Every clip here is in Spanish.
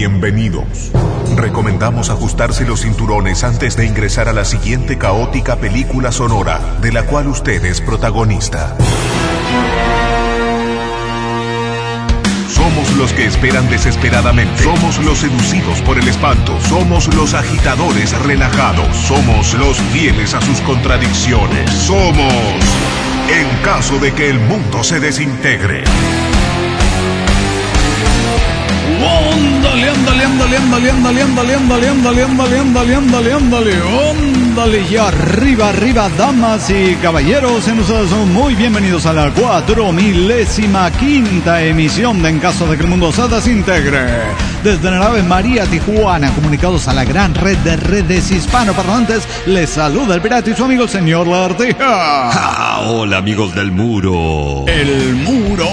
bienvenidos. Recomendamos ajustarse los cinturones antes de ingresar a la siguiente caótica película sonora, de la cual usted es protagonista. Somos los que esperan desesperadamente. Somos los seducidos por el espanto. Somos los agitadores relajados. Somos los fieles a sus contradicciones. Somos, en caso de que el mundo se desintegre. Ándale, y arriba, damas y caballeros, ustedes son muy bienvenidos a la 4015ª emisión de En caso de que el mundo se desintegre. Desde la nave María Tijuana, comunicados a la gran red de redes hispanoparlantes, les saluda el pirata y su amigo el señor Lartija. Hola, amigos del muro. El muro.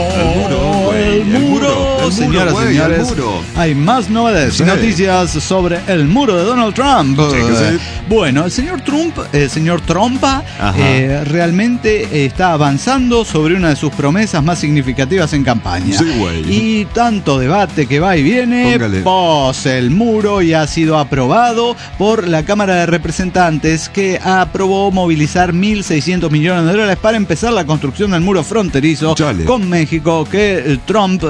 Señoras y señores, hay más novedades y noticias sobre el muro de Donald Trump. Sí. Bueno, el señor Trump realmente está avanzando sobre una de sus promesas más significativas en campaña. Sí, güey. Y tanto debate que va y viene, pues el muro ya ha sido aprobado por la Cámara de Representantes, que aprobó movilizar $1.600 millones para empezar la construcción del muro fronterizo con México, que Trump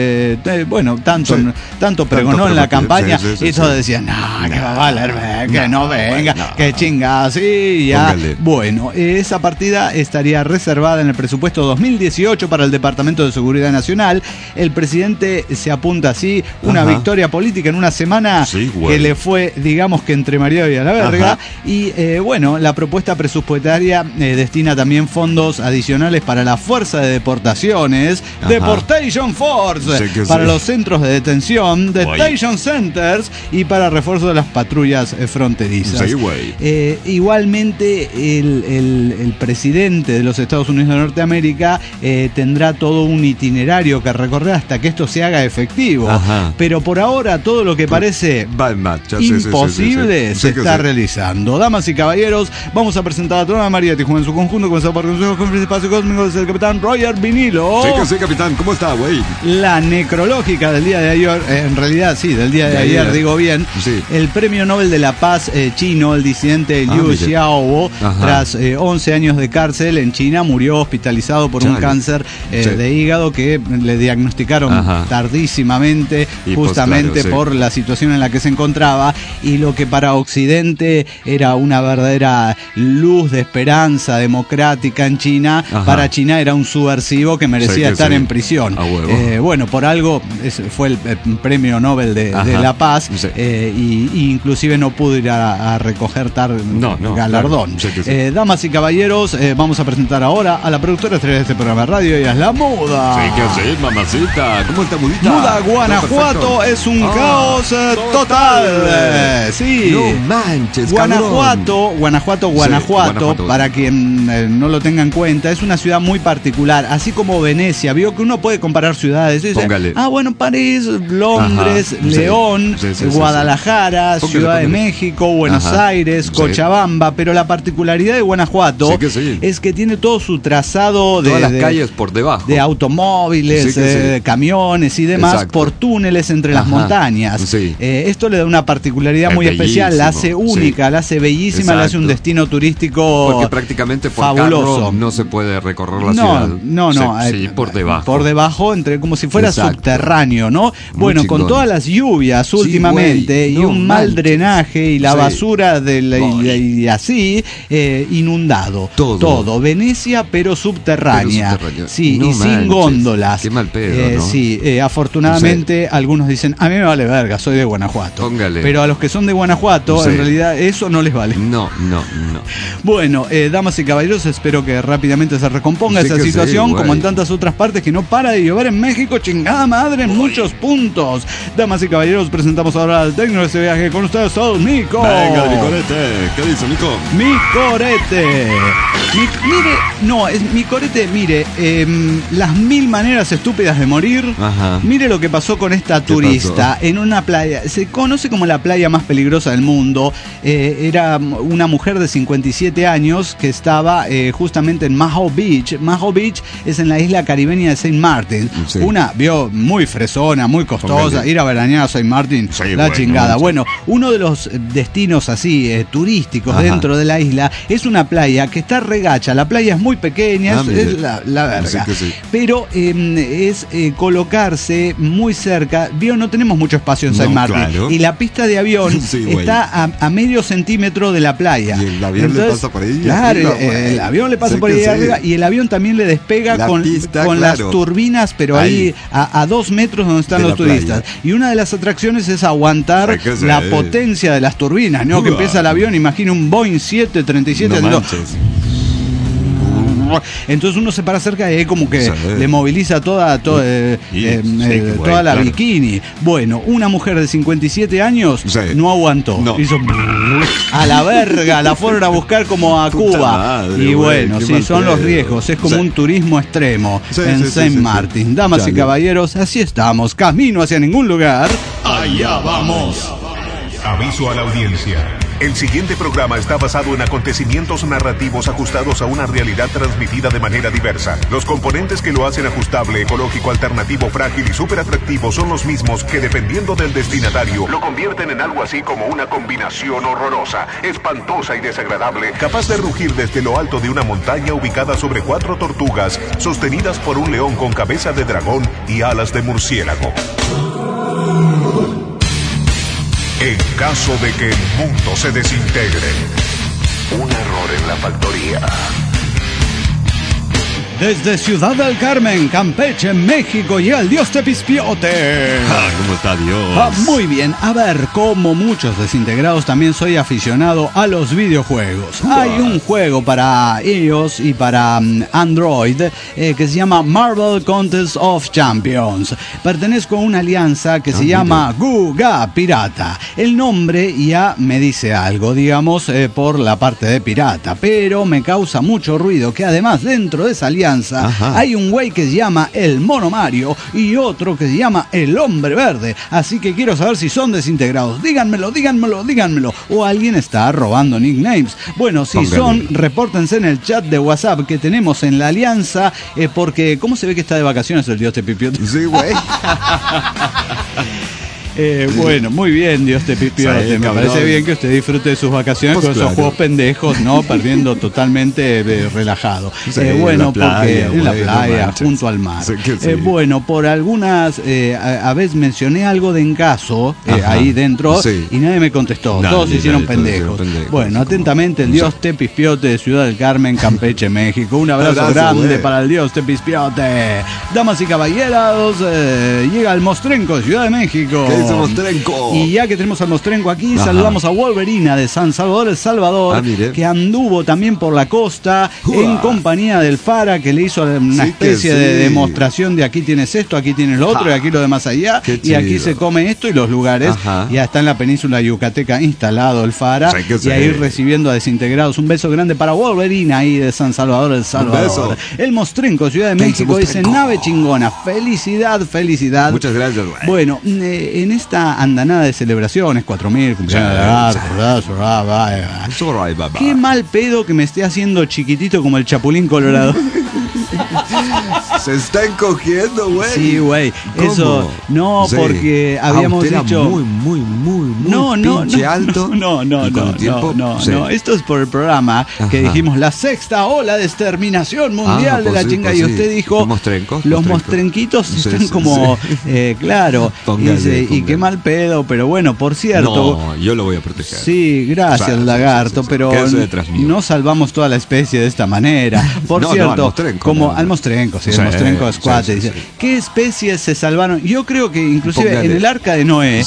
tanto pregonó en la campaña, y todos decían, no, que va a valer, que no venga, que chingas, sí, ya. Bueno, esa partida estaría reservada en el presupuesto 2018 para el Departamento de Seguridad Nacional. El presidente se apunta así una victoria política en una semana que le fue, digamos que entre mareado y a la verga. Y la propuesta presupuestaria destina también fondos adicionales para la Fuerza de Deportaciones, Deportation Force, para los centros de detención, Detention Centers, y para refuerzo de las patrullas fronterizas. Igualmente, el presidente de los Estados Unidos de Norteamérica tendrá todo un itinerario que recorrer hasta que esto se haga efectivo. Pero por ahora todo lo que parece imposible se está realizando. Damas y caballeros, vamos a presentar a toda María Tijuana en su conjunto, comenzando por el Consejo de Espacio Cósmico desde el capitán Roger Vinilo. Sí, capitán, ¿cómo está, güey? La necrológica del día de ayer, en realidad sí, del día de ayer, digo bien. El premio Nobel de la Paz chino, el disidente Liu Xiaobo, tras 11 años de cárcel en China, murió hospitalizado por un cáncer de hígado que le diagnosticaron tardísimamente, justamente por la situación en la que se encontraba, y lo que para Occidente era una verdadera luz de esperanza democrática en China, para China era un subversivo que merecía estar en prisión. Por algo fue el premio Nobel de la Paz, y inclusive no pudo ir a recoger tal galardón. Damas y caballeros, vamos a presentar ahora a la productora estrella de este programa de radio, ella es la Muda. Sí, ¿qué haces, mamacita? ¿Cómo está, Mudita? Muda, Guanajuato es un caos total. Sí. No manches, Guanajuato, para quien no lo tenga en cuenta, es una ciudad muy particular, así como Venecia. Vio que uno puede comparar ciudades. Dice, París, Londres, León, Guadalajara, Ciudad de México, Buenos Aires, Cochabamba, pero la particularidad de Guanajuato es que tiene todo su trazado de las calles por debajo, de automóviles, de camiones y demás, por túneles entre las montañas. Esto le da una particularidad muy especial, la hace única, la hace bellísima, la hace un destino turístico, porque prácticamente por fabuloso. Carro no se puede recorrer la ciudad. No, por debajo. Por debajo, como si fuera subterráneo, ¿no? Bueno, con todas las lluvias últimamente y un mal drenaje y la basura y así, inundado. Todo. Venecia, pero subterránea. Sí, y sin góndolas. Qué mal pedo, ¿no? Afortunadamente, algunos dicen, a mí me vale verga, soy de Guanajuato. Pero a los que son de Guanajuato, en realidad, eso no les vale. No. Bueno, damas y caballeros, espero que rápidamente se recomponga esa situación, como en tantas otras partes, que no para de llover en México, chingada madre, en muchos puntos. Damas y caballeros, presentamos ahora al técnico de este viaje con ustedes, todos, Nico. Venga, mi corete. ¿Qué dice, Nico? Mi corete. Mi corete, mire, las 1000 maneras estúpidas de morir. Mire lo que pasó con esta turista en una playa, se conoce como la playa más peligrosa del mundo. Era una mujer de 57 años que estaba justamente en Maho Beach. Maho Beach es en la isla caribeña de Saint Martin. Vio muy fresona, muy costosa. Ir a veranear a Saint Martin, chingada. Bueno, uno de los destinos así turísticos dentro de la isla es una playa que está regacha. La playa es muy pequeña, es la verga. Sí. Pero es colocarse muy cerca. No tenemos mucho espacio en Saint Martin. Claro. Y la pista de avión está a medio centímetro de la playa. Y el avión le pasa por ahí. Claro, el avión le pasa por ahí arriba y el avión también le despega con las turbinas, pero ahí a 2 metros donde están los turistas. Y una de las atracciones es aguantar la potencia de las turbinas, ¿no? Que empieza el avión, imagina un Boeing 737. Entonces uno se para cerca y como que le moviliza toda la bikini. Bueno, una mujer de 57 años no aguantó. Hizo a la verga, la fueron a buscar como a Cuba. Madre, y bueno, son los riesgos. Es como un turismo extremo en Saint Martin. Damas y caballeros, así estamos. Camino hacia ningún lugar. Allá vamos. Aviso a la audiencia. El siguiente programa está basado en acontecimientos narrativos ajustados a una realidad transmitida de manera diversa. Los componentes que lo hacen ajustable, ecológico, alternativo, frágil y súper atractivo son los mismos que, dependiendo del destinatario, lo convierten en algo así como una combinación horrorosa, espantosa y desagradable, capaz de rugir desde lo alto de una montaña ubicada sobre 4 tortugas, sostenidas por un león con cabeza de dragón y alas de murciélago. En caso de que el mundo se desintegre, un error en la factoría. Desde Ciudad del Carmen, Campeche, México, llega el dios Tepispiote. ¿Cómo está Dios? Muy bien. A ver, como muchos desintegrados, también soy aficionado a los videojuegos. Hay un juego para iOS y para Android que se llama Marvel Contest of Champions. Pertenezco a una alianza que se llama Guga Pirata. El nombre ya me dice algo, digamos, por la parte de pirata, pero me causa mucho ruido que además dentro de esa alianza hay un güey que se llama el Mono Mario y otro que se llama el Hombre Verde. Así que quiero saber si son desintegrados. Díganmelo. O alguien está robando nicknames. Bueno, si son, repórtense en el chat de WhatsApp que tenemos en la alianza, porque ¿cómo se ve que está de vacaciones el dios Tepispiote? Sí, güey. Bueno, muy bien, Dios Tepispiote. Me parece bien que usted disfrute de sus vacaciones con esos juegos pendejos, ¿no? Perdiendo totalmente relajado. Bueno, porque en la playa, junto al mar. Bueno, por algunas, a veces mencioné algo de encaso ahí dentro y nadie me contestó. Todos hicieron pendejos. Bueno, atentamente, el Dios Tepispiote de Ciudad del Carmen, Campeche, México. Un abrazo grande para el Dios Tepispiote. Damas y caballeros, llega el Mostrenco de Ciudad de México. Mostrenco. Y ya que tenemos al Mostrenco aquí, saludamos a Wolverina de San Salvador, El Salvador, que anduvo también por la costa en compañía del Fara, que le hizo una especie de demostración de aquí tienes esto, aquí tienes lo otro, y aquí lo demás allá, y aquí se come esto y los lugares. Ya está en la península yucateca instalado el Fara, y ahí recibiendo a desintegrados. Un beso grande para Wolverina ahí de San Salvador, El Salvador. El Mostrenco, Ciudad de México, dice nave chingona, felicidad. Muchas gracias, güey. Bueno, en esta andanada de celebraciones, 4000, cumpleaños de lagarto, qué mal pedo que me esté haciendo chiquitito como el Chapulín Colorado. Se está encogiendo, güey. Sí, güey. Eso, no, porque habíamos dicho muy pinche alto. No. Esto es por el programa que dijimos la sexta ola de exterminación mundial de la chinga. Y usted dijo, los mostrenquitos están como, claro. Y qué mal pedo, pero bueno, por cierto. No, yo lo voy a proteger. Sí, gracias, lagarto, pero no salvamos toda la especie de esta manera. Por cierto, como al Mostrenco, el Mostrenco Squad dice, ¿qué especies se salvaron? Yo creo que inclusive en el arca de Noé,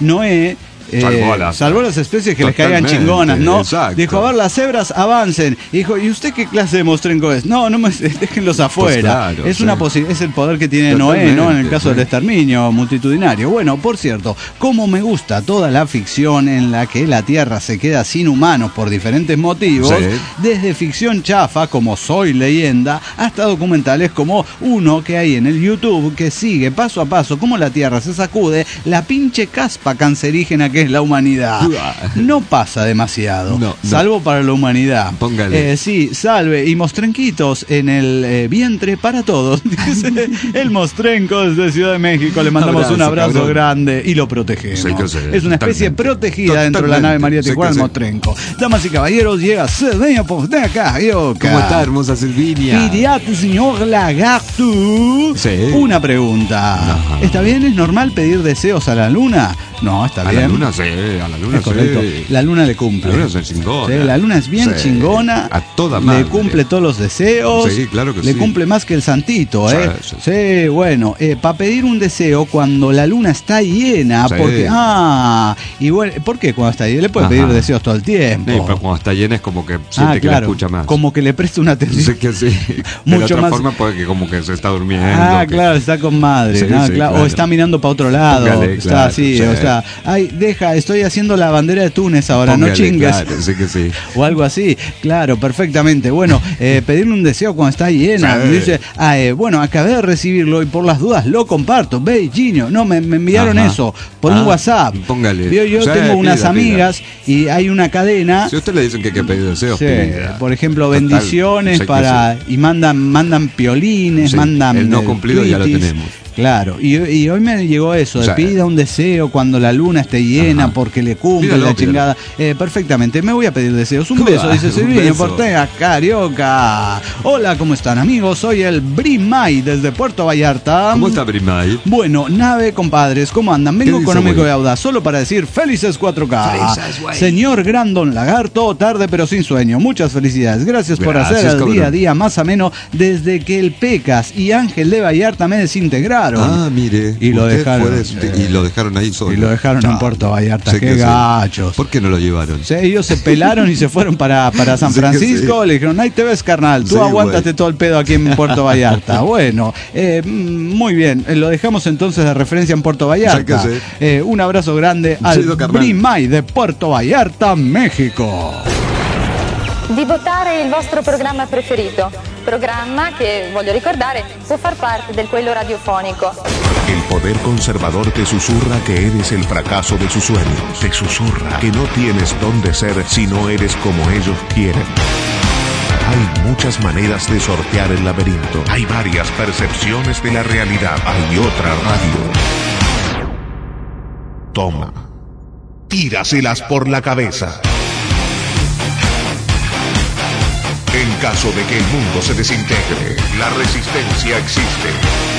salvó las especies que les caigan chingonas, ¿no? Exacto. Dijo, a ver, las cebras avancen. Dijo, ¿y usted qué clase de mostrenco es? No déjenlos afuera. Pues claro, es el poder que tiene Noé, ¿no? En el caso del exterminio multitudinario. Bueno, por cierto, como me gusta toda la ficción en la que la Tierra se queda sin humanos por diferentes motivos, desde ficción chafa como Soy Leyenda, hasta documentales como uno que hay en el YouTube que sigue paso a paso cómo la Tierra se sacude la pinche caspa cancerígena que que es la humanidad. No pasa demasiado, salvo para la humanidad. Póngale. Sí, salve y mostrenquitos en el vientre para todos. Dice el mostrenco desde Ciudad de México. Le mandamos un abrazo grande y lo protegemos. Es una especie protegida dentro de la nave María Tijuana, el mostrenco. Damas y caballeros, llega Silvina Porteña Carioca. ¿Cómo está, hermosa Silvina? Piriate, señor Lagarto. Sí. Una pregunta. ¿Está bien? ¿Es normal pedir deseos a la luna? No, está bien. A la luna sí, a la luna es correcto. Sí. La luna le cumple. La luna es chingona. Sí, la luna es bien chingona. A toda madre. Le cumple todos los deseos. Sí, claro que le cumple más que el santito, ¿eh? Sí, bueno. Para pedir un deseo cuando la luna está llena. Porque, y bueno, ¿por qué cuando está llena? Le puede pedir deseos todo el tiempo. Sí, pero cuando está llena es como que siente que la escucha más. Como que le presta una atención. Sí, que sí. Mucho de otra más. forma puede que como que se está durmiendo. Claro, está con madre. Claro. O está mirando para otro lado. Póngale, está así, o sea, estoy haciendo la bandera de Túnez ahora, póngale, no chingues. Claro, sí que sí. O algo así. Claro, perfectamente. Bueno, pedirle un deseo cuando está llena. Dice, bueno, acabé de recibirlo y por las dudas lo comparto. Ve, Gino, no, me enviaron eso por un WhatsApp. Póngale. Yo tengo unas amigas y hay una cadena. Si a usted le dicen que hay que pedir deseos, por ejemplo, bendiciones para y mandan piolines, mandan el no cumplido tweeties, ya lo tenemos. Claro, y hoy me llegó eso, pida un deseo cuando la luna esté llena porque le cumple la chingada. Perfectamente, me voy a pedir deseos. Un beso, dice Silvina Porteña Carioca. Hola, ¿cómo están, amigos? Soy el Brimay desde Puerto Vallarta. ¿Cómo está Brimay? Bueno, nave, compadres, ¿cómo andan? Vengo económico y audaz, solo para decir felices 4K. Felices, Señor Grandon Lagarto, tarde pero sin sueño. Muchas felicidades. Gracias por hacer el día a día más ameno desde que el Pecas y Ángel de Vallarta me desintegraron. Mire. Y lo dejaron. Y lo dejaron ahí solo. Y lo dejaron en Puerto Vallarta. Qué gachos. ¿Por qué no lo llevaron? Ellos se pelaron y se fueron para San Francisco. Le dijeron, ahí te ves, carnal. Tú aguántate todo el pedo aquí en Puerto Vallarta. Bueno, muy bien. Lo dejamos entonces de referencia en Puerto Vallarta. Un abrazo grande al Brimay de Puerto Vallarta, México. Di votare il vostro programma preferito, programma che, voglio ricordare, può far parte del quello radiofonico. El poder conservador te susurra que eres el fracaso de sus sueños. Te susurra que no tienes dónde ser si no eres como ellos quieren. Hay muchas maneras de sortear el laberinto. Hay varias percepciones de la realidad. Hay otra radio. Toma. Tíraselas por la cabeza. En caso de que el mundo se desintegre, la resistencia existe.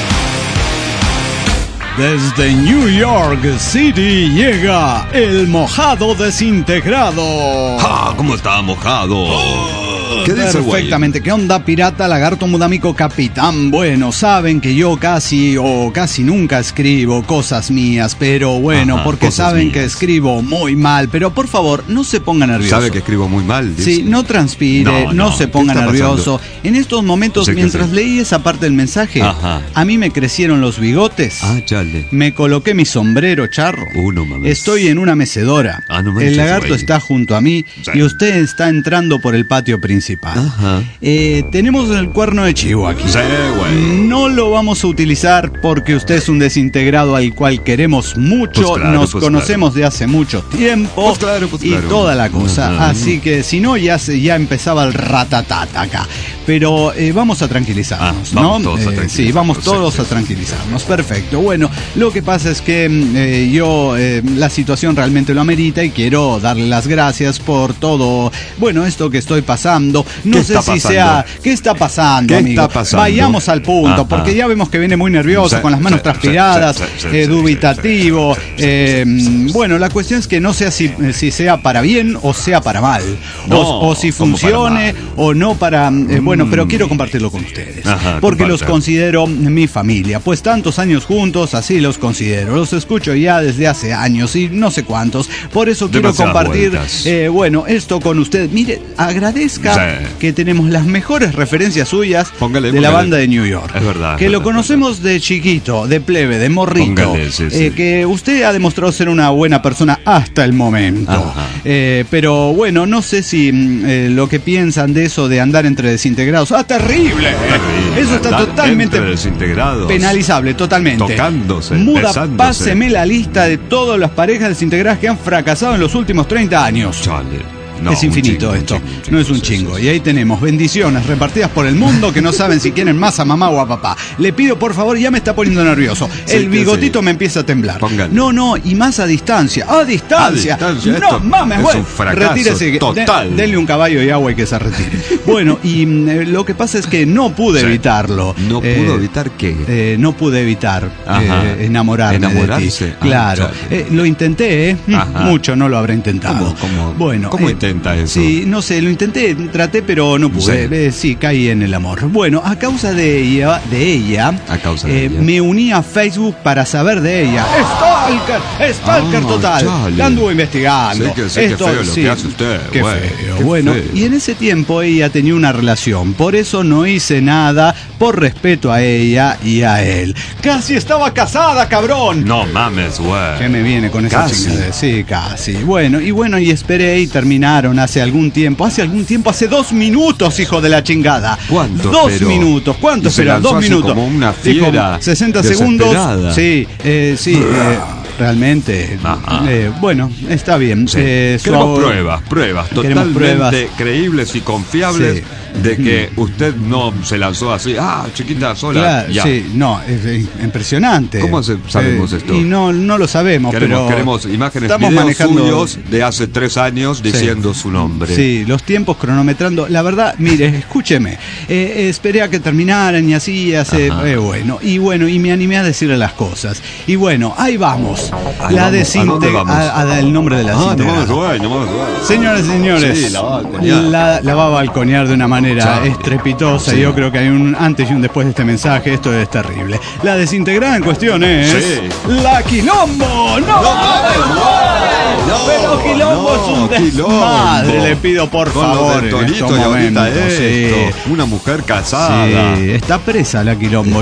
Desde New York City llega el mojado desintegrado. ¿Cómo está mojado? ¿Qué dice, perfectamente. ¿Qué onda, pirata, lagarto, mudamico, capitán? Bueno, saben que yo casi nunca escribo cosas mías, pero bueno, porque saben mías. Que escribo muy mal. Pero por favor, no se ponga nervioso. ¿Sabe que escribo muy mal? Dice. Sí, no transpire, no se ponga nervioso. En estos momentos, mientras leí esa parte del mensaje, a mí me crecieron los bigotes. Chale. Me coloqué mi sombrero charro. No mames. Estoy en una mecedora. No manches, el lagarto está junto a mí y usted está entrando por el patio principal. Tenemos el cuerno de chivo aquí. No lo vamos a utilizar porque usted es un desintegrado al cual queremos mucho. Nos conocemos de hace mucho tiempo. Y toda la cosa. Así que si no, ya empezaba el ratatata acá. Pero vamos a tranquilizarnos, ¿no? Vamos todos a tranquilizarnos. Perfecto. Bueno, lo que pasa es que la situación realmente lo amerita y quiero darle las gracias por todo, esto que estoy pasando. No sé si sea... ¿Qué está pasando, amigo? Vayamos al punto, porque ya vemos que viene muy nervioso, con las manos transpiradas, dubitativo. La cuestión es que no sé si sea para bien o sea para mal. O si funcione o no para... pero quiero compartirlo con ustedes. Porque los considero mi familia. Pues tantos años juntos, así los considero. Los escucho ya desde hace años y no sé cuántos. Por eso quiero compartir esto con usted. Mire, agradezca que tenemos las mejores referencias suyas de la banda de New York. Es verdad. Que lo conocemos de chiquito, de plebe, de morrito. Que usted ha demostrado ser una buena persona hasta el momento. Pero no sé si lo que piensan de eso de andar entre desintegrados desintegrados. ¡Ah, terrible! Eso está totalmente penalizable, totalmente. Tocándose, Muda, besándose. páseme la lista de todas las parejas desintegradas que han fracasado en los últimos 30 años. Chale. No, es infinito esto, no es un chingo. Y ahí tenemos bendiciones repartidas por el mundo que no saben si quieren más a mamá o a papá. Le pido por favor, ya me está poniendo nervioso. El bigotito me empieza a temblar. Póngale. No, y más a distancia. ¡A distancia! No mames, güey. Retírese. Total. Denle un caballo y agua y que se retire. Bueno, y lo que pasa es que no pude evitarlo. ¿No pudo evitar qué? No pude evitar enamorarse de ti. Claro. Lo intenté, mucho no lo habré intentado. ¿Cómo intenta eso? Sí, no sé, lo intenté, traté, pero no pude. Sí, caí en el amor. Bueno, a causa de ella, me uní a Facebook para saber de ella. ¡Stalker total! La anduvo investigando. Sé que feo lo que hace usted. Qué feo. Bueno, y en ese tiempo ella tenía una relación. Por eso no hice nada, por respeto a ella y a él. ¡Casi estaba casada, cabrón! No mames, güey. ¿Qué me viene con esa chingada? Sí, casi. Bueno, y esperé y terminaron hace algún tiempo, hace 2 minutos, hijo de la chingada. ¿Cuánto? 2 minutos. ¿Cuánto esperó? 2 minutos. Como una fiera. 60 segundos. Sí, realmente. Bueno, está bien. Queremos pruebas totalmente creíbles y confiables de que usted no se lanzó así, chiquita, sola. Claro, ya. Sí, no, es impresionante. ¿Cómo sabemos esto? Y no lo sabemos, queremos imágenes, videos suyos de hace 3 años diciendo su nombre. Sí, los tiempos cronometrando. La verdad, mire, escúcheme, esperé a que terminaran y así hace, y me animé a decirle las cosas. Y bueno, ahí vamos. El nombre de la desintegrada. Señoras y señores, la va a balconear de una manera estrepitosa. Y yo creo que hay un antes y un después de este mensaje. Esto es terrible. La desintegrada en cuestión es la Quilombo. Pero Quilombo es un desmadre. Le pido por favor en estos momentos. Una mujer casada. Sí, está presa la Quilombo.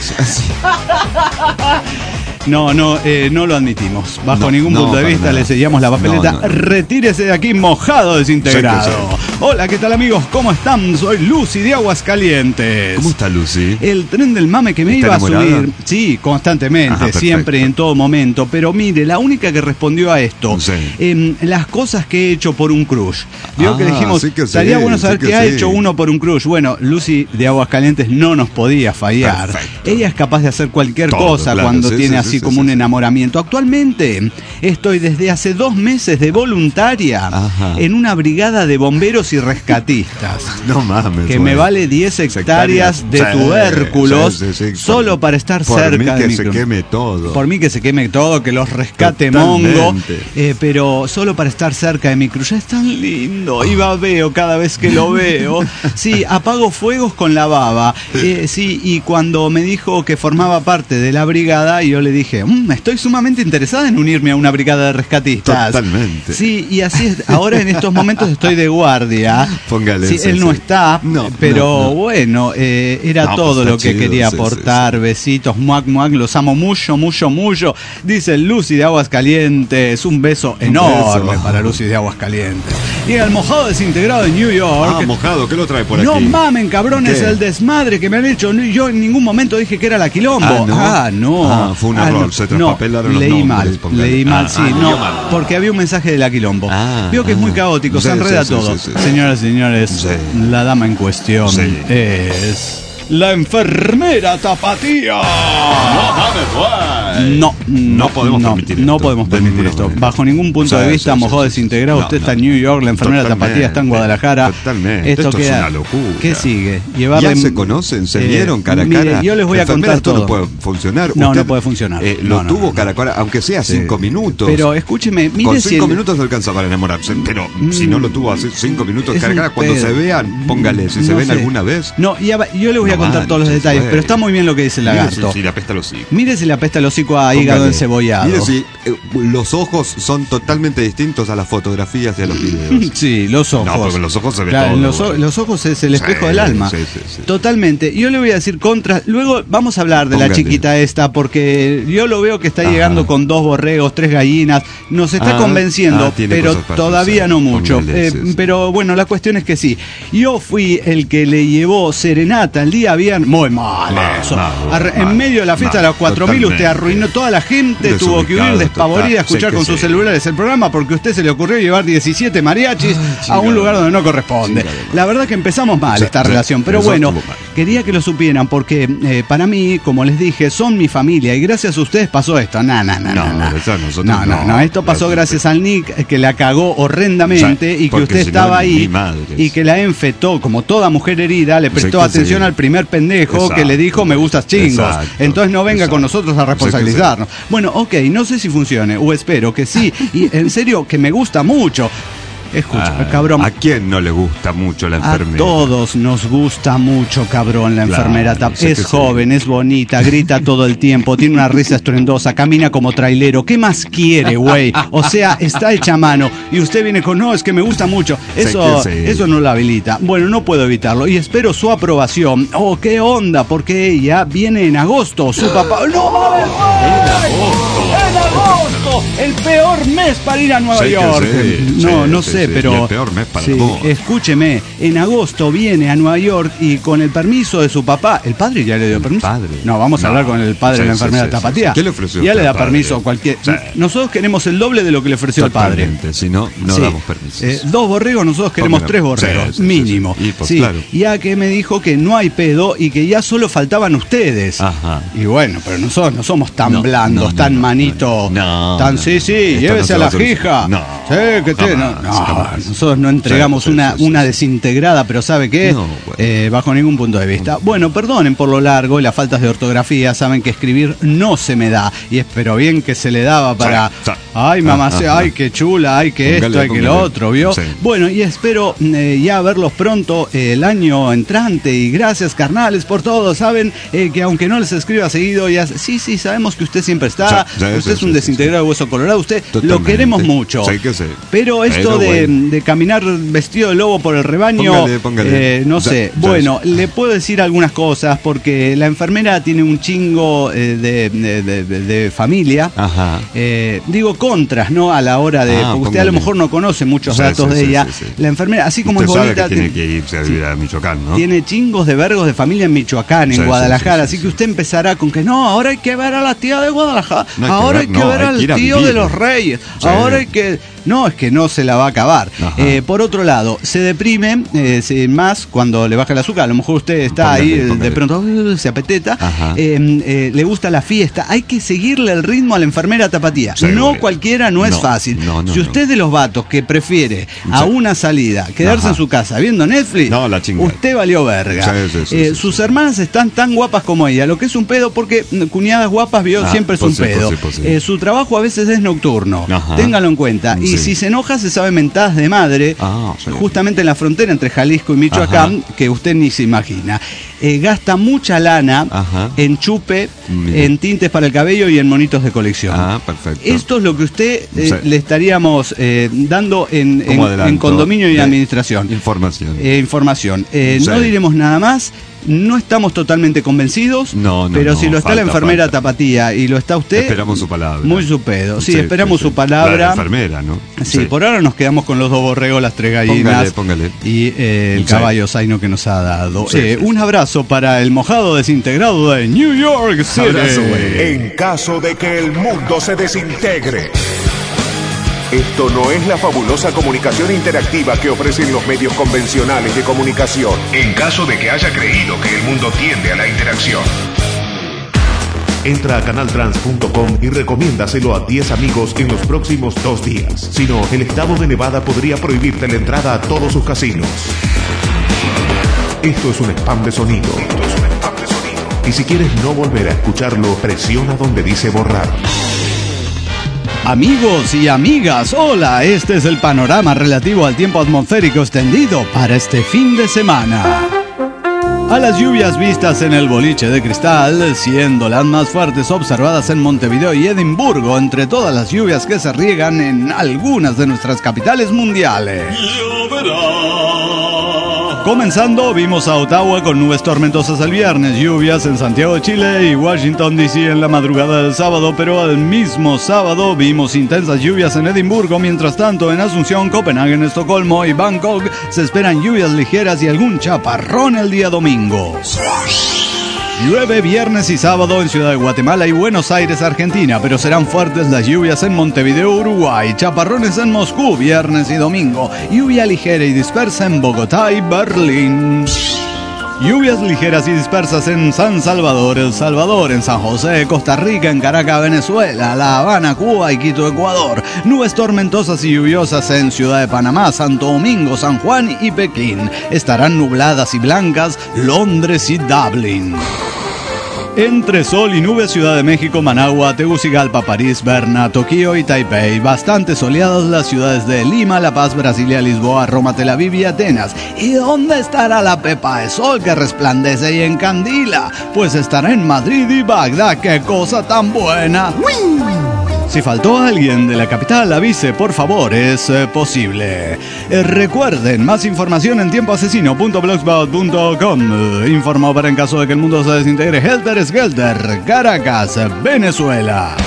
No lo admitimos. Bajo ningún punto de vista le sellamos la papeleta. Retírese de aquí mojado, desintegrado. Hola, ¿qué tal, amigos? ¿Cómo están? Soy Lucy de Aguascalientes. ¿Cómo está Lucy? El tren del mame que me iba a subir. Sí, constantemente, siempre, en todo momento. Pero mire, la única que respondió a esto, las cosas que he hecho por un crush. Vio que dijimos, estaría bueno saber qué ha hecho uno por un crush. Bueno, Lucy de Aguascalientes no nos podía fallar. Perfecto. Ella es capaz de hacer cualquier cosa cuando tiene así como un enamoramiento. Actualmente estoy desde hace 2 meses de voluntaria en una brigada de bomberos y rescatistas. No mames. Que me vale 10 hectáreas de tubérculos solo para estar cerca de mí. Por mí que se queme todo. Por mí que se queme todo, que los rescate Mongo. Pero solo para estar cerca de mi cruz. Ya es tan lindo. Y babeo cada vez que lo veo. Sí, apago fuegos con la baba. Y cuando me dijo que formaba parte de la brigada, yo le dije, estoy sumamente interesada en unirme a una brigada de rescatistas. Totalmente. Sí, y así es. Ahora en estos momentos estoy de guardia. Póngale. Sí, él no está, pero bueno, era todo lo que quería aportar. Besitos, muac, los amo mucho. Dice Lucy de Aguascalientes. Un beso enorme para Lucy de Aguascalientes. Y el mojado desintegrado de New York. Mojado, ¿qué lo trae por aquí? No mamen, cabrones, el desmadre que me han hecho. Yo en ningún momento dije que era la Quilombo. No. Fue un error, se traspapelaron los nombres. Leí mal, porque había un mensaje de la Quilombo. Veo que es muy caótico, se enreda todo. Señoras y señores, la dama en cuestión es la enfermera Tapatía. No podemos permitir esto. Bajo ningún punto de vista, mojado desintegrado. Usted está en New York, la enfermera Tapatía está en Guadalajara. Totalmente. Esto es una locura. ¿Qué sigue? Ya se conocen, se vieron cara a cara. Yo les voy a contar todo. No puede funcionar. No puede funcionar. Lo tuvo cara a cara, aunque sea 5 minutos. Pero escúcheme, mire, con 5 minutos alcanza para enamorarse. Pero si no lo tuvo hace 5 minutos cara a cara, cuando se vean, póngale, si se ven alguna vez. No, yo le voy a a contar todos los detalles, pero está muy bien lo que dice el lagarto. Si le apesta el hocico. Mire si le apesta el hocico a hígado encebollado. Mire si los ojos son totalmente distintos a las fotografías y a los videos. Sí, los ojos. No, porque los ojos se ven los ojos es el espejo del alma. Sí. Totalmente. Yo le voy a decir contra. Luego vamos a hablar de la chiquita esta, porque yo lo veo que está llegando con 2 borregos, 3 gallinas. Nos está convenciendo, pero todavía no mucho. Pero bueno, la cuestión es que sí. Yo fui el que le llevó serenata el día viernes. Muy mal eso. En medio de la fiesta de las 4.000 usted arruinó. Toda la gente tuvo que huir despavorida a escuchar con sus celulares el programa porque a usted se le ocurrió llevar 17 mariachis a un lugar donde no corresponde. La verdad que empezamos mal esta relación, pero bueno, quería que lo supieran porque para mí, como les dije, son mi familia y gracias a ustedes pasó esto. No, esto pasó gracias al Nick que la cagó horrendamente y que usted estaba ahí y que la enfetó como toda mujer herida, le prestó atención al primer pendejo que le dijo me gustas chingos. Entonces no venga con nosotros a responsabilizarnos. Bueno, ok, no sé si funcione o espero que sí y en serio que me gusta mucho. Escucha, cabrón. ¿A quién no le gusta mucho la enfermera? A todos nos gusta mucho, cabrón, la enfermera. Es joven, es bonita, grita todo el tiempo, tiene una risa estruendosa, camina como trailero. ¿Qué más quiere, güey? O sea, está hecha a mano. Y usted viene con, no, es que me gusta mucho. Eso no la habilita. Bueno, no puedo evitarlo. Y espero su aprobación. Oh, ¿qué onda? Porque ella viene en agosto. Su papá... ¡No mames, güey! ¡En agosto! El peor mes para ir a Nueva York. No sé, pero el peor mes para escúcheme, en agosto viene a Nueva York y con el permiso de su papá, ¿el padre ya le dio permiso? No, vamos a hablar con el padre de la enfermera tapatía. ¿Qué le ofreció? Ya le da permiso cualquier. Nosotros queremos el doble de lo que le ofreció el padre. Si no, no damos permiso. 2 borregos, nosotros queremos 3 borregos, mínimo. Ya que me dijo que no hay pedo y que ya solo faltaban ustedes. Y bueno, pero nosotros no somos tan blandos, tan manitos, tan llévese a la hija. Nosotros no entregamos una desintegrada, pero ¿sabe qué? Bajo ningún punto de vista. Bueno, perdonen por lo largo y las faltas de ortografía, saben que escribir no se me da, y espero bien que se le daba para ay mamá, ay qué chula, ay que esto, ay que lo otro, ¿vio? Bueno, y espero ya verlos pronto el año entrante, y gracias carnales por todo, saben que aunque no les escriba seguido, ya sabemos que usted siempre está, usted es un desintegrado de hueso colorado, usted lo queremos mucho. Pero esto de caminar vestido de lobo por el rebaño, póngale. no sé. Bueno, le puedo decir algunas cosas porque la enfermera tiene un chingo de familia. Digo contras, ¿no? A la hora de... porque usted a lo mejor no conoce muchos datos de ella. La enfermera, así como es bonita... tiene que irse a vivir a Michoacán, ¿no? Tiene chingos de vergos de familia en Michoacán, en Guadalajara. Así que usted empezará con que no, ahora hay que ver a la tía de Guadalajara. Ahora hay que ver al tío de los Reyes. Ahora hay que... No, es que no se la va a acabar. Por otro lado, se deprime más cuando le baja el azúcar. A lo mejor usted está de pronto se apeteta. Le gusta la fiesta. Hay que seguirle el ritmo a la enfermera tapatía. No cualquiera, no es fácil. Si usted de los vatos que prefiere a una salida quedarse en su casa viendo Netflix, usted valió verga. Sus hermanas están tan guapas como ella, lo que es un pedo porque cuñadas guapas siempre es un pedo. Su trabajo a veces es nocturno. Ténganlo en cuenta. Y si se enoja, se sabe mentadas de madre, justamente en la frontera entre Jalisco y Michoacán, que usted ni se imagina. Gasta mucha lana en chupe, en tintes para el cabello y en monitos de colección. Perfecto. Esto es lo que usted le estaríamos dando en condominio y administración. Información. No diremos nada más. No estamos totalmente convencidos, pero si lo está la enfermera tapatía y lo está usted... Esperamos su palabra. Muy su pedo. Esperamos su palabra. La enfermera, ¿no? Sí, por ahora nos quedamos con los 2 borregos, las 3 gallinas. Póngale. Y el caballo zaino que nos ha dado. Un abrazo para el mojado desintegrado de New York City. En caso de que el mundo se desintegre. Esto no es la fabulosa comunicación interactiva que ofrecen los medios convencionales de comunicación. En caso de que haya creído que el mundo tiende a la interacción. Entra a canaltrans.com y recomiéndaselo a 10 amigos en los próximos 2 días. Si no, el estado de Nevada podría prohibirte la entrada a todos sus casinos. Esto es un spam de sonido. Y si quieres no volver a escucharlo, presiona donde dice borrar. Amigos y amigas, hola, este es el panorama relativo al tiempo atmosférico extendido para este fin de semana. A las lluvias vistas en el boliche de cristal, siendo las más fuertes observadas en Montevideo y Edimburgo, entre todas las lluvias que se riegan en algunas de nuestras capitales mundiales. Comenzando, vimos a Ottawa con nubes tormentosas el viernes, lluvias en Santiago de Chile y Washington DC en la madrugada del sábado, pero al mismo sábado vimos intensas lluvias en Edimburgo. Mientras tanto, en Asunción, Copenhague, Estocolmo y Bangkok se esperan lluvias ligeras y algún chaparrón el día domingo. Llueve viernes y sábado en Ciudad de Guatemala y Buenos Aires, Argentina, pero serán fuertes las lluvias en Montevideo, Uruguay, chaparrones en Moscú, viernes y domingo, lluvia ligera y dispersa en Bogotá y Berlín. Lluvias ligeras y dispersas en San Salvador, El Salvador, en San José, Costa Rica, en Caracas, Venezuela, La Habana, Cuba y Quito, Ecuador. Nubes tormentosas y lluviosas en Ciudad de Panamá, Santo Domingo, San Juan y Pekín. Estarán nubladas y blancas Londres y Dublín. Entre sol y nubes, Ciudad de México, Managua, Tegucigalpa, París, Berna, Tokio y Taipei. Bastante soleadas las ciudades de Lima, La Paz, Brasilia, Lisboa, Roma, Tel Aviv y Atenas. ¿Y dónde estará la pepa de sol que resplandece y encandila? Pues estará en Madrid y Bagdad. ¡Qué cosa tan buena! ¡Uy! Si faltó alguien de la capital, avise, por favor, es posible. Recuerden, más información en tiempoasesino.blogspot.com. Informó para en caso de que el mundo se desintegre. Helter Skelter, Caracas, Venezuela.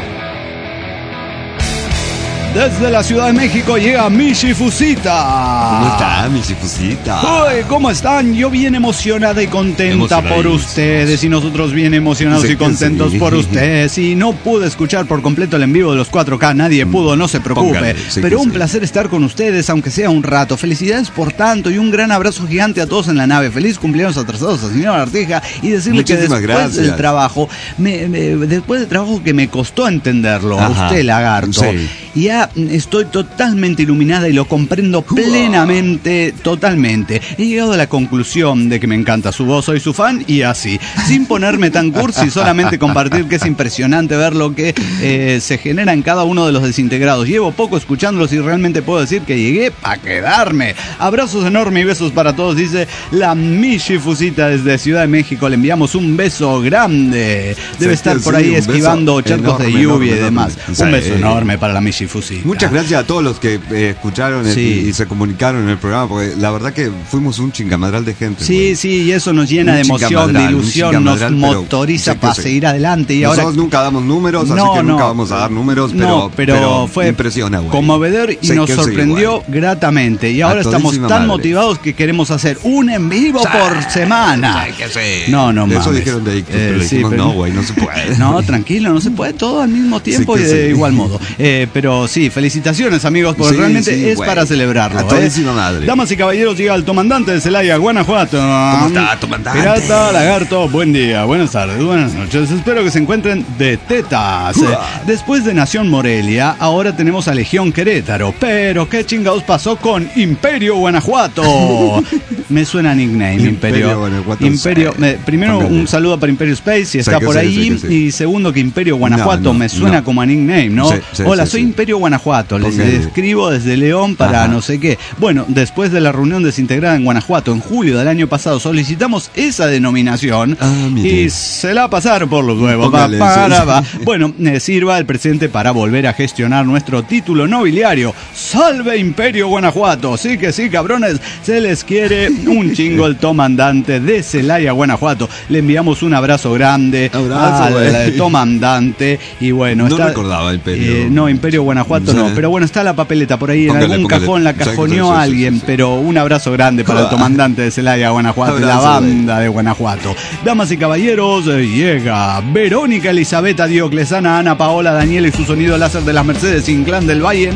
Desde la Ciudad de México llega Michi Fusita. ¿Cómo está, Michi Fusita? Uy, ¿cómo están? Yo bien emocionada y contenta por ustedes. Y nosotros bien emocionados y contentos por ustedes. Y no pude escuchar por completo el en vivo de los 4K. Nadie pudo, no se preocupe. Póngale, pero un placer estar con ustedes, aunque sea un rato. Felicidades por tanto y un gran abrazo gigante a todos en la nave. Feliz cumpleaños atrasados a señora Arteja. Y decirle que después del trabajo, después del trabajo que me costó entenderlo, a usted, lagarto. Sí. Ya estoy totalmente iluminada y lo comprendo plenamente, totalmente. He llegado a la conclusión de que me encanta su voz, soy su fan y así, sin ponerme tan cursi, solamente compartir que es impresionante ver lo que se genera en cada uno de los desintegrados. Llevo poco escuchándolos y realmente puedo decir que llegué para quedarme. Abrazos enormes y besos para todos, dice la Michi Fusita desde Ciudad de México. Le enviamos un beso grande. Debe estar por ahí esquivando charcos de lluvia y demás. Un beso enorme para la Michi Fusita. Muchas gracias a todos los que escucharon y se comunicaron en el programa, porque la verdad que fuimos un chingamadral de gente. Sí, sí, y eso nos llena de emoción, de ilusión, nos motoriza para seguir adelante. Y nosotros nunca damos números, así que nunca vamos a dar números, pero fue impresiona, conmovedor y nos sorprendió gratamente. Y ahora estamos tan motivados que queremos hacer un en vivo por semana. No mames. Eso dijeron de Ictus, pero dijimos, no, güey, no se puede. No, tranquilo, no se puede todo al mismo tiempo y de igual modo. Pero sí, felicitaciones amigos, porque realmente es para celebrarlo. Madre. Damas y caballeros, llega el comandante de Celaya, Guanajuato. ¿Cómo está, comandante? Pirata, lagarto, buen día, buenas tardes, buenas noches. Espero que se encuentren de tetas. Después de Nación Morelia, ahora tenemos a Legión Querétaro. Pero, ¿qué chingados pasó con Imperio Guanajuato? Me suena nickname, Imperio. Primero, un saludo para Imperio Space, si está por ahí. Y segundo, que Imperio Guanajuato me suena como a nickname, ¿no? Hola, soy Imperio Guanajuato, les escribo desde León para no sé qué. Bueno, después de la reunión desintegrada en Guanajuato en julio del año pasado, solicitamos esa denominación y se la pasaron por los huevos. Bueno, sirva el presente para volver a gestionar nuestro título nobiliario. ¡Salve Imperio Guanajuato! Sí que sí, cabrones, se les quiere un chingo el comandante de Celaya, Guanajuato. Le enviamos un abrazo grande al comandante y bueno, no recordaba Imperio. No, Imperio Guanajuato no, pero bueno, está la papeleta por ahí en algún cajón, la cajoneó alguien, pero un abrazo grande para el comandante de Celaya, Guanajuato, y la banda de Guanajuato. Damas y caballeros, llega Verónica Elizabeth Dioclesana, Ana Paola Daniel y su sonido láser de las Mercedes Inclán del Valle,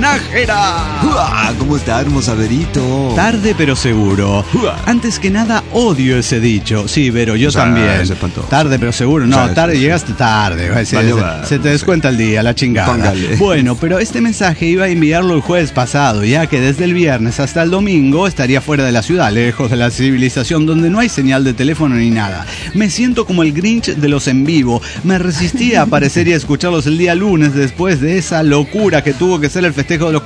Nájera. ¿Cómo está, hermosa Verito? Tarde pero seguro. Antes que nada, odio ese dicho. Sí, Vero, yo también. Tarde pero seguro. No, tarde, llegaste tarde. Se te descuenta el día, la chingada. Póngale. Bueno, pero este mensaje iba a enviarlo el jueves pasado, ya que desde el viernes hasta el domingo estaría fuera de la ciudad, lejos de la civilización, donde no hay señal de teléfono ni nada. Me siento como el Grinch de los en vivo. Me resistí a aparecer y a escucharlos el día lunes después de esa locura que tuvo que ser el festejo de los 4000 y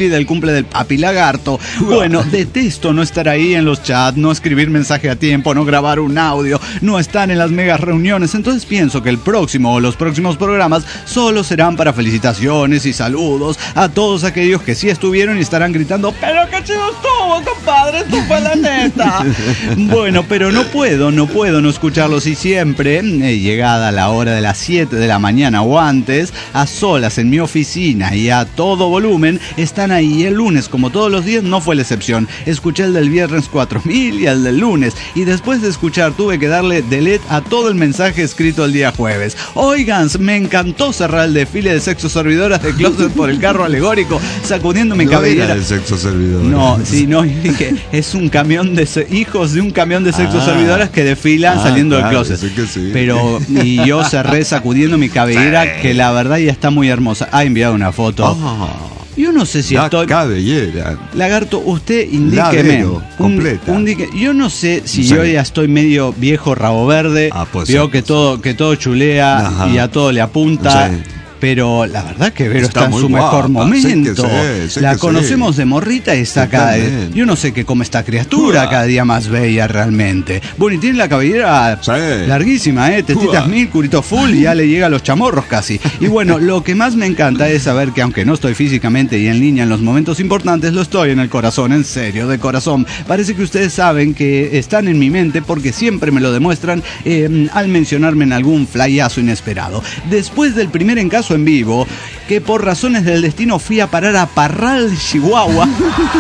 Boogie del cumple del Papi Lagarto. Bueno, detesto no estar ahí en los chats, no escribir mensaje a tiempo, no grabar un audio, no estar en las mega reuniones. Entonces pienso que el próximo o los próximos programas solo serán para felicitaciones y saludos a todos aquellos que sí estuvieron y estarán gritando: ¡pero qué chido estuvo, compadre! ¡Esto fue la neta! Bueno, pero no puedo no escucharlos, y siempre, llegada la hora de las 7 de la mañana o antes, a solas en mi oficina y a todo volumen, están ahí. Y el lunes, como todos los días, no fue la excepción. Escuché el del viernes 4000 y el del lunes, y después de escuchar tuve que darle delete a todo el mensaje escrito el día jueves. Oigan, me encantó cerrar el desfile de sexo servidoras de closet por el carro alegórico, sacudiendo mi cabellera. Era el sexo servidor. No, sí, no, dije, es un camión de hijos de un camión de sexo servidoras que desfilan saliendo del closet. Sí. Pero, y yo cerré sacudiendo mi cabellera, que la verdad ya está muy hermosa. Ha enviado una foto. Yo no sé si estoy... cabellera. Lagarto, usted indíqueme. Completa. Yo no sé si yo ya estoy medio viejo, rabo verde. Veo que todo chulea. Ajá. Y a todo le apunta. Sí. Pero la verdad que Vero está en su mejor momento. La conocemos de morrita y está acá. Yo no sé qué come esta criatura, cada día más bella realmente. Bueno, y tiene la cabellera larguísima, tetitas mil, curito full, y ya le llega a los chamorros casi. Y bueno, lo que más me encanta es saber que aunque no estoy físicamente y en línea en los momentos importantes, lo estoy en el corazón, en serio, de corazón. Parece que ustedes saben que están en mi mente porque siempre me lo demuestran al mencionarme en algún flayazo inesperado. Después del primer encaso en vivo, que por razones del destino fui a parar a Parral, Chihuahua.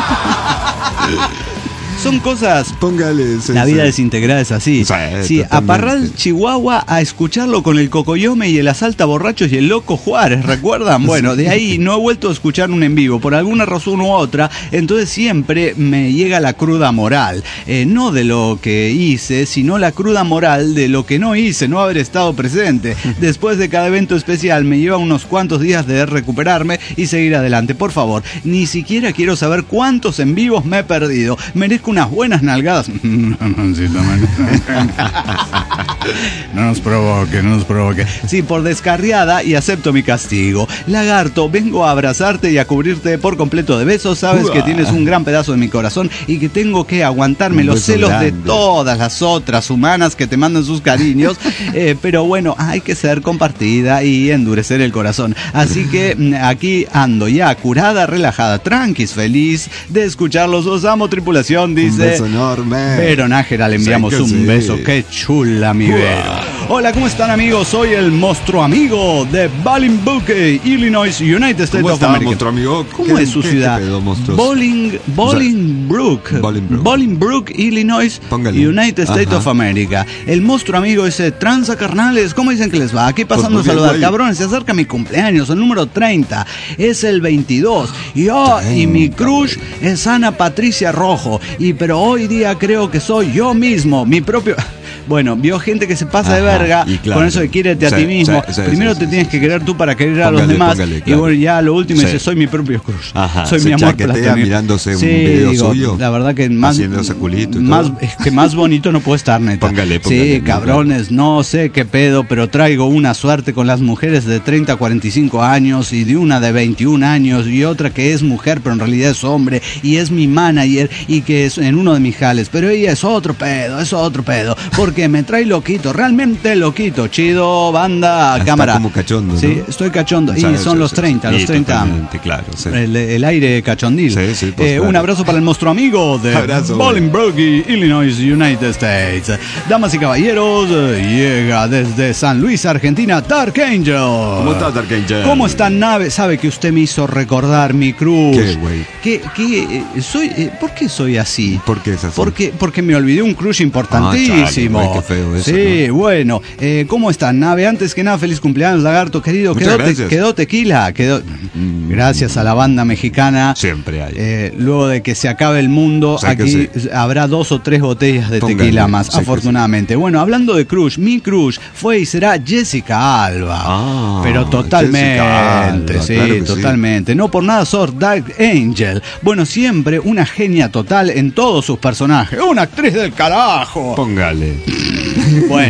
Son cosas. Póngale. La vida desintegrada es así. Sí, a Parral, Chihuahua, a escucharlo con el Cocoyome y el Asalta Borrachos y el Loco Juárez, ¿recuerdan? Bueno, de ahí no he vuelto a escuchar un en vivo, por alguna razón u otra. Entonces siempre me llega la cruda moral. No de lo que hice, sino la cruda moral de lo que no hice, no haber estado presente. Después de cada evento especial me lleva unos cuantos días de recuperarme y seguir adelante. Por favor, ni siquiera quiero saber cuántos en vivos me he perdido. Merezco unas buenas nalgadas. No nos provoque. Sí, por descarriada, y acepto mi castigo. Lagarto, vengo a abrazarte y a cubrirte por completo de besos. Sabes que tienes un gran pedazo de mi corazón y que tengo que aguantarme los celos grande de todas las otras humanas que te mandan sus cariños. Pero bueno, hay que ser compartida y endurecer el corazón. Así que aquí ando ya curada, relajada, tranquis, feliz de escucharlos. Os amo, tripulación. Dice un beso enorme. Vero Nájera, le enviamos un beso. Qué chula, mi Vero. Hola, ¿cómo están, amigos? Soy el monstruo amigo de Bolingbrook, Illinois, United States of America. Monstruo amigo? ¿Cómo es su ciudad? Bolingbrook, Illinois, United States of America. El monstruo amigo ese transacarnales. ¿Cómo dicen que les va? Aquí pasando a saludar. Cabrones, se acerca mi cumpleaños, el número 30. Es el 22. Y mi crush es Ana Patricia Rojo. Pero hoy día creo que soy yo mismo, mi propio... Bueno, vio gente que se pasa de verga con eso de quiérete a ti mismo. Primero te tienes que querer tú para querer a los demás. Y bueno, ya lo último dice, soy mi propio crush. Soy mi amor platónico. Mirándose un video suyo. La verdad que más, culito es que más bonito no puede estar, neta. Póngale, sí, cabrones, no sé qué pedo, pero traigo una suerte con las mujeres de 30 a 45 años y de una de 21 años y otra que es mujer, pero en realidad es hombre y es mi manager y que es en uno de mis jales. Pero ella es otro pedo. Porque me trae loquito, realmente loquito. Chido, banda, cámara. Está como cachondo, ¿no? Sí, estoy cachondo. Y son los 30, los 30. Claro, sí. El aire cachondil. Sí, un abrazo para el monstruo amigo de Bolingbrook, Illinois, United States. Damas y caballeros, llega desde San Luis, Argentina, Dark Angel. ¿Cómo está, Dark Angel? ¿Cómo está, nave? Sabe que usted me hizo recordar mi cruz. ¿Qué, güey? ¿Por qué soy así? ¿Por qué es así? Porque me olvidé un crush importantísimo. Qué feo eso, sí, ¿no? Bueno, ¿cómo están, nave? Antes que nada, feliz cumpleaños, Lagarto querido. Quedó tequila. Gracias a la banda mexicana. Siempre hay. Luego de que se acabe el mundo, aquí habrá 2 o 3 botellas de tequila más, afortunadamente. Bueno, hablando de crush, mi crush fue y será Jessica Alba. Pero totalmente, Alba, sí, claro totalmente. Sí. No por nada sos Dark Angel. Bueno, siempre una genia total en todos sus personajes. Una actriz del carajo. Póngale. Bueno,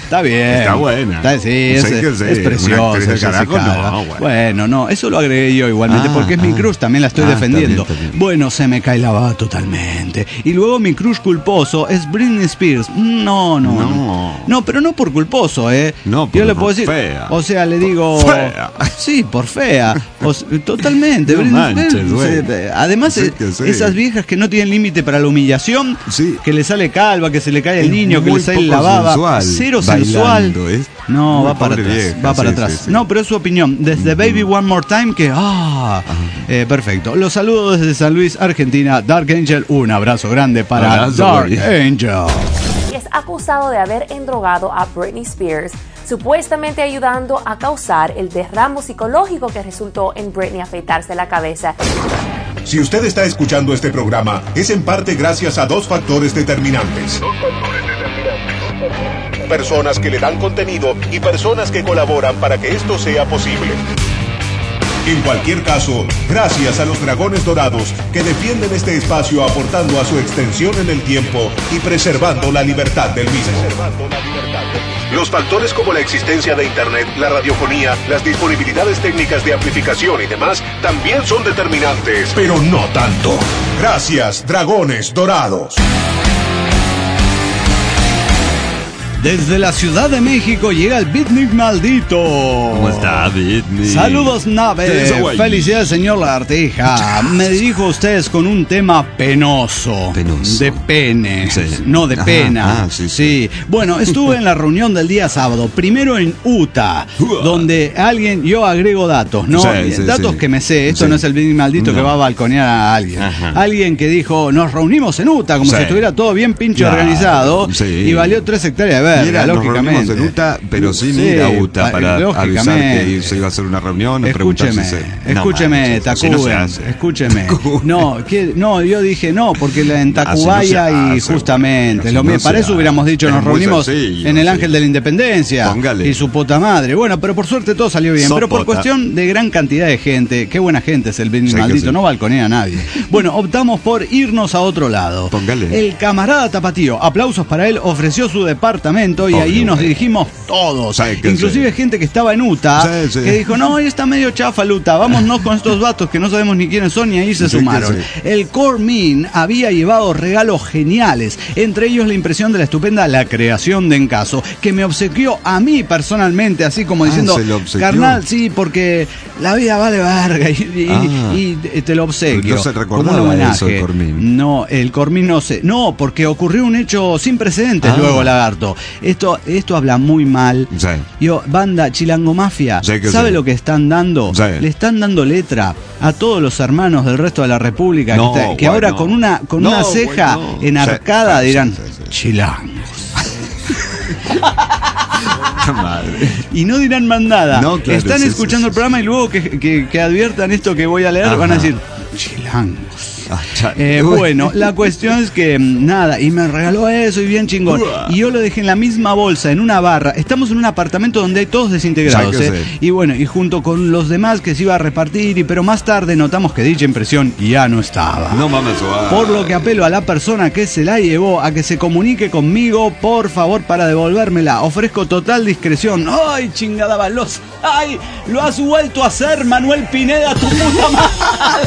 Está bien. Está buena. Es preciosa. Bueno, no, eso lo agregué yo igualmente, porque es mi crush, también la estoy defendiendo. También. Bueno, se me cae la baba totalmente. Y luego mi crush culposo es Britney Spears. No, pero no por culposo, No, yo le puedo decir, fea. O sea, le digo... Fea. Sí, por fea. Totalmente. No manches, además, esas viejas que no tienen límite para la humillación, que le sale calva, que se le cae el niño, que le sale la baba. Sensual, cero bailando, sensual. No, va para atrás. Vieja, va para atrás. Sí. No, pero es su opinión. Desde Baby One More Time, que... perfecto. Los saludo desde San Luis, Argentina. Dark Angel, un abrazo grande para Dark Angel. Es acusado de haber endrogado a Britney Spears, supuestamente ayudando a causar el derrame psicológico que resultó en Britney afeitarse la cabeza. Si usted está escuchando este programa, es en parte gracias a dos factores determinantes. Personas que le dan contenido y personas que colaboran para que esto sea posible. En cualquier caso, gracias a los Dragones Dorados que defienden este espacio aportando a su extensión en el tiempo y preservando la libertad del mismo. Los factores como la existencia de Internet, la radiofonía, las disponibilidades técnicas de amplificación y demás también son determinantes, pero no tanto. Gracias, Dragones Dorados. Desde la Ciudad de México llega el Beatnik maldito. ¿Cómo está, Beatnik? Saludos, nave. Felicidades, señor Lagartija. Me dirijo a ustedes con un tema penoso. De pene. Sí. No, de pena. Sí. Bueno, estuve en la reunión del día sábado. Primero en Utah, donde yo agrego datos, ¿no? Datos que me sé. Esto no es el Beatnik maldito que va a balconear a alguien. Alguien que dijo, nos reunimos en Utah, como si estuviera todo bien pinche organizado. Y valió 3 hectáreas de verga, lógicamente. Nos en Utah, pero sin ir a Utah para avisar que se iba a hacer una reunión. Escúcheme, Tacuben, escúcheme. No, yo dije no, porque en Tacubaya y justamente, para eso hubiéramos dicho, nos reunimos en el Ángel de la Independencia. Y su puta madre. Bueno, pero por suerte todo salió bien. Pero por cuestión de gran cantidad de gente, qué buena gente es el Beatnik maldito, no balconea a nadie. Bueno, optamos por irnos a otro lado. El camarada Tapatío, aplausos para él, ofreció su departamento y ahí nos dirigimos todos, inclusive gente que estaba en Utah, que dijo, no, ahí está medio chafa Utah, vámonos con estos vatos que no sabemos ni quiénes son, y ahí se sumaron. El Cormin había llevado regalos geniales, entre ellos la impresión de la estupenda La Creación de Encaso, que me obsequió a mí personalmente, así como diciendo, carnal, sí, porque la vida vale verga y te lo obsequio. No se como un homenaje. Eso, el Cormin. No, el Cormin no, porque ocurrió un hecho sin precedentes luego, Lagarto. Esto habla muy mal. Banda Chilango Mafia, ¿sabe lo que están dando? Le están dando letra a todos los hermanos del resto de la República que ahora con una ceja enarcada dirán chilangos. Madre. Y no dirán más nada. Están escuchando el programa y luego que adviertan esto que voy a leer, van a decir chilangos. Bueno, la cuestión es que nada, y me regaló eso y bien chingón. Y yo lo dejé en la misma bolsa, en una barra. Estamos en un apartamento donde hay todos desintegrados, y bueno, y junto con los demás que se iba a repartir, pero más tarde notamos que dicha impresión ya no estaba. No mames, por lo que apelo a la persona que se la llevó a que se comunique conmigo, por favor, para devolvérmela. Ofrezco total discreción. ¡Ay, chingada balos! ¡Ay! ¡Lo has vuelto a hacer, Manuel Pineda, tu puta madre!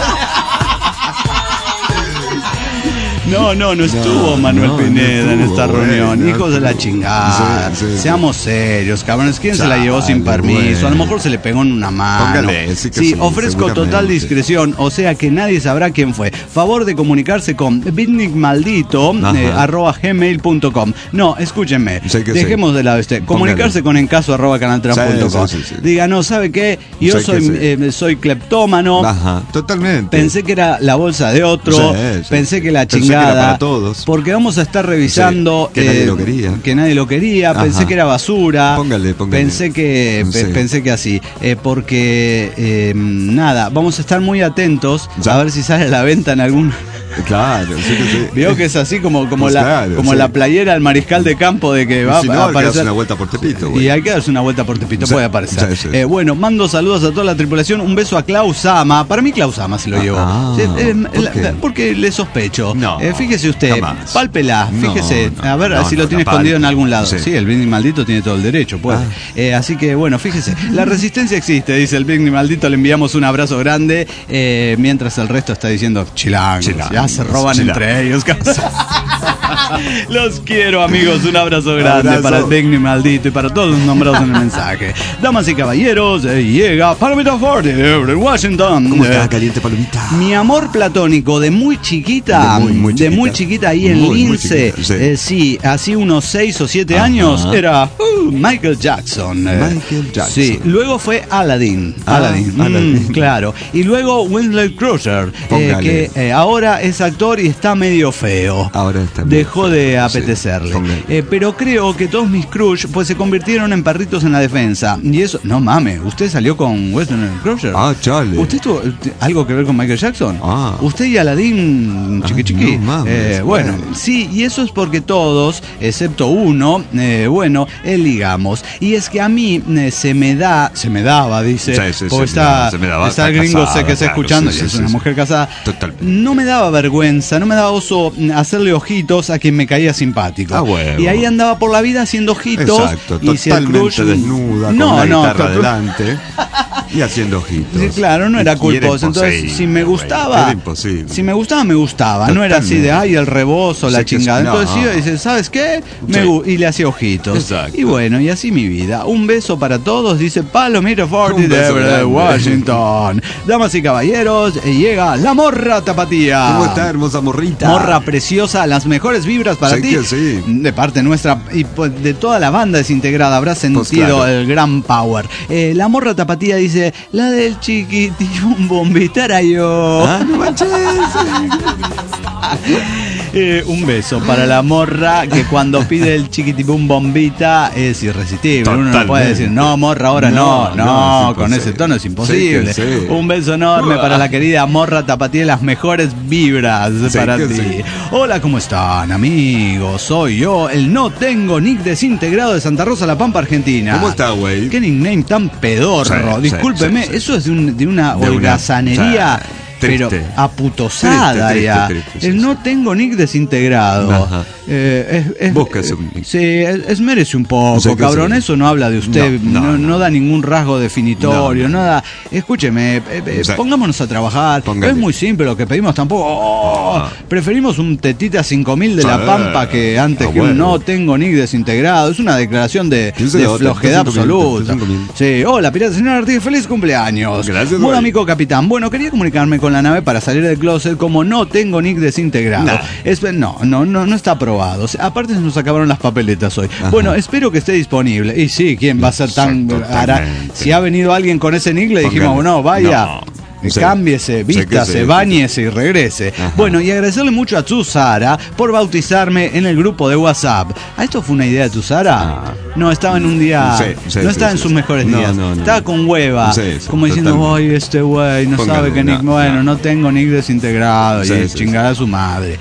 No estuvo Manuel Pineda en esta reunión. Hijos de la chingada. Seamos serios, cabrones. ¿Quién se la llevó sin permiso? A lo mejor se le pegó en una mano. Ofrezco total discreción, o sea que nadie sabrá quién fue. Favor de comunicarse con bitnikmaldito @gmail.com. No, escúchenme. Dejemos de lado comunicarse con encaso@canaltran.com. Diga, no, ¿sabe qué? Yo soy cleptómano. Totalmente. Pensé que era la bolsa de otro. Pensé que la chingada. Para todos. Porque vamos a estar revisando que nadie lo quería. Pensé que era basura. Póngale. Pensé que así. Porque nada, vamos a estar muy atentos a ver si sale a la venta en algún Claro, sí que sí. Vio que es así como Pues la playera del mariscal de campo de que va si no, a aparecer. hay que darse una vuelta por Tepito, güey. Y hay que darse una vuelta por Tepito, puede aparecer. Sí. Bueno, mando saludos a toda la tripulación. Un beso a Klaus Sama. Para mí Klaus Sama se lo llevó. ¿Por qué? Porque le sospecho. No, fíjese usted, jamás. pálpela, fíjese. A ver si lo tiene la escondido en palpe. algún lado. Sí, el Britney maldito tiene todo el derecho, puede. Así que bueno, fíjese. La resistencia existe, dice el Britney maldito. Le enviamos un abrazo grande. Mientras el resto está diciendo chilangos. Ya se roban entre ellos. Los quiero, amigos. Un abrazo grande para el Britney maldito y para todos los nombrados en el mensaje. Damas y caballeros, llega Palomita Ford en Washington. ¿Cómo está, caliente Palomita? Mi amor platónico de muy chiquita, de muy chiquita ahí en Lince, sí, así unos 6 o 7 años, era Michael Jackson. Sí, luego fue Aladdin. Claro. Y luego Wesley Crusher, que ahora es actor y está medio feo. Ahora está Dejó de apetecerle. Pero creo que todos mis crush pues se convirtieron en perritos en la defensa. Y eso, no mames, ¿usted salió con Wesley Crusher? Chale. ¿Usted tuvo algo que ver con Michael Jackson? ¿Usted y Aladdin chiqui? No mames, bueno, sí, y eso es porque todos, excepto uno, ligamos. Y es que a mí se me daba, dice, porque está el gringo sé que está escuchando, y es una mujer casada. Totalmente. No me daba vergüenza, no me daba oso hacerle ojitos a quien me caía simpático. Bueno. Y ahí andaba por la vida haciendo ojitos. Exacto, y si el crush desnuda, con la guitarra adelante y haciendo ojitos. Sí, claro, no era culposo. Entonces, si me gustaba, era imposible. Si me gustaba, me gustaba. No era así de, ay, el rebozo, la chingada. Entonces iba y dice, ¿sabes qué? Y le hacía ojitos. Exacto. Y bueno, y así mi vida. Un beso para todos, dice Palomita Forti de Washington. Damas y caballeros, llega la morra tapatía. ¿Cómo está, hermosa morrita? Morra preciosa, las mejores vibras para ti. Sí. De parte nuestra y de toda la banda desintegrada habrá sentido el gran power. La morra tapatía dice, la del chiquitín bombita era yo. No manches. Un beso para la morra que cuando pide el chiquitibum bombita es irresistible. Totalmente. Uno no puede decir, no, morra, ahora no, con ese tono es imposible. Sí. Un beso enorme para la querida morra tapatía, las mejores vibras para ti. Hola, ¿cómo están, amigos? Soy yo, el no tengo nick desintegrado de Santa Rosa, La Pampa, Argentina. ¿Cómo está, güey? Qué nickname tan pedorro. Discúlpeme, eso es de una holgazanería. Pero aputosada triste, ya. No tengo nick desintegrado. Búsquese un nick. Sí, esmérese un poco, cabrón. Eso no habla de usted. No da ningún rasgo definitorio. No da. Escúcheme, pongámonos a trabajar. Es muy simple lo que pedimos. Tampoco. Preferimos un tetita 5000 de La Pampa que antes que un no tengo nick desintegrado. Es una declaración de flojedad absoluta. Sí, hola, pirata señor Artigas, feliz cumpleaños. Gracias. Muy amigo capitán. Bueno, quería comunicarme con la nave para salir del closet como no tengo nick desintegrado. No está aprobado. Aparte se nos acabaron las papeletas hoy. Bueno, espero que esté disponible. Y sí, ¿quién va a ser tan... Si ha venido alguien con ese nick, le dijimos, bueno, vaya... Cámbiese, vístase, báñese y regrese. Bueno, y agradecerle mucho a Tusara por bautizarme en el grupo de WhatsApp. ¿Esto fue una idea de Tusara? No, estaba en un día... no estaba en sus mejores días. Estaba con hueva. Como diciendo, ay, este güey no sabe que nick... Bueno, no tengo nick desintegrado. Y chingará a su madre.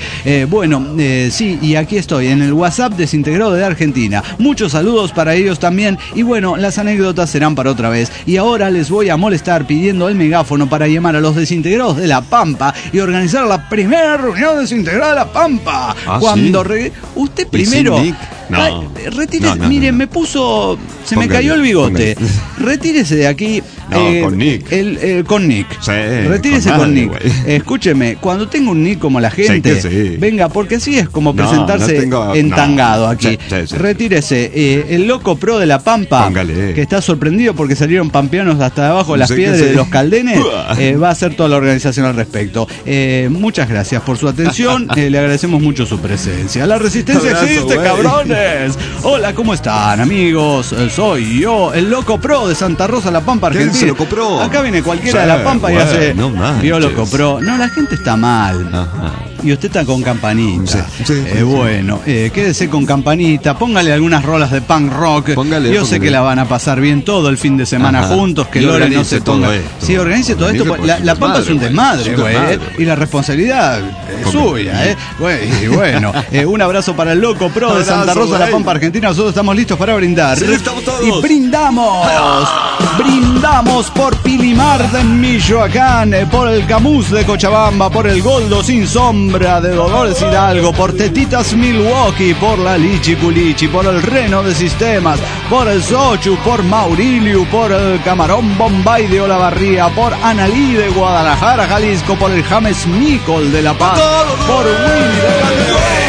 Sí, y aquí estoy, en el WhatsApp desintegrado de Argentina. Muchos saludos para ellos también. Y bueno, las anécdotas serán para otra vez. Y ahora les voy a molestar pidiendo el megáfono para llamar a los desintegrados de La Pampa y organizar la primera reunión desintegrada de La Pampa. Cuando usted primero retírese, mire, me puso, se me cayó el bigote. Retírese de aquí. Con Nick. Con Nick. Sí, retírese con Nick. Escúcheme, cuando tenga un Nick como la gente, venga, porque así es como presentarse entangado aquí. Retírese. El loco pro de La Pampa, que está sorprendido porque salieron pampeanos hasta debajo de las piedras de los caldenes, va a hacer toda la organización al respecto. Muchas gracias por su atención. Le agradecemos mucho su presencia. La resistencia existe, cabrones. Hola, ¿cómo están, amigos? Soy yo, el loco pro de Santa Rosa, La Pampa, Argentina. Loco pro? Acá viene cualquiera de La Pampa y hace vio loco pro. No, la gente está mal. Y usted está con campanita. Bueno, quédese con campanita. Póngale algunas rolas de punk rock. Yo sé que la van a pasar bien todo el fin de semana juntos. Que Lore no se ponga. Sí, organice todo esto. La Pampa es un desmadre, güey. Y la responsabilidad suya, Y bueno, un abrazo para el Loco Pro de Santa Rosa, La Pampa, Argentina. Nosotros estamos listos para brindar. Sí, estamos todos. Y brindamos por Pilimar de Michoacán, por el Camus de Cochabamba, por el Goldo Sin Sombra de Dolores Hidalgo, por Tetitas Milwaukee, por la Lichi Culichi, por el Reno de Sistemas, por el Sochu, por Maurilio, por el Camarón Bombay de Olavarría, por Analí de Guadalajara, Jalisco, por el James Micol de La Paz, por Willy de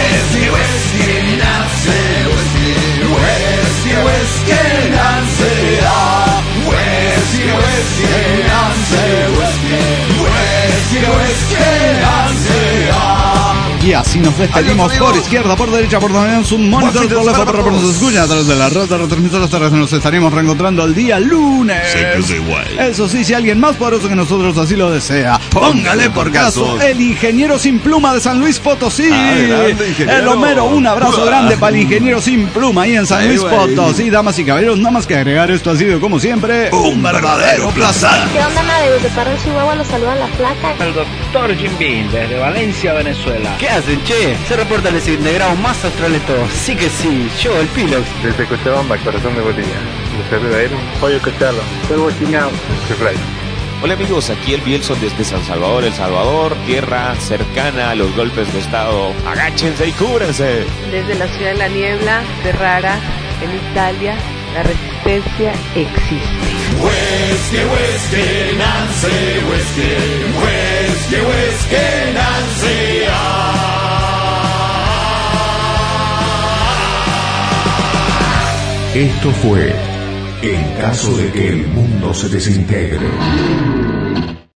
y así nos despedimos por izquierda, por derecha, por donde tenemos un monitor, por la foto, por nos escuchan a través de la red de retransmisores terrestres. Nos estaremos reencontrando el día lunes. Eso sí, si alguien más poderoso que nosotros así lo desea, póngale por caso el ingeniero sin pluma de San Luis Potosí. El Homero, un abrazo grande para el ingeniero sin pluma ahí en San Luis Potosí. Damas y caballeros, nada más que agregar, esto ha sido como siempre un verdadero placer. ¿Qué onda, Amadeus? De Parral, Chihuahua, los saludan la flaca. El doctor Jim Beam desde Valencia, Venezuela. ¿Qué hacen, che? Se reporta el desintegrado más austral de todos. Sí que sí, yo, el Pilox. Desde Cochabamba, corazón de botella. Los Herrera, Pollo Cochalo, Servo Chiñao, Chiflay. Hola amigos, aquí el Bielson desde San Salvador, El Salvador, tierra cercana a los golpes de estado. Agáchense y cúbrense. Desde la ciudad de la niebla, Ferrara, en Italia, la resistencia existe. Huesque, Nancy, huesque, Nancy. Esto fue En caso de que el mundo se desintegre.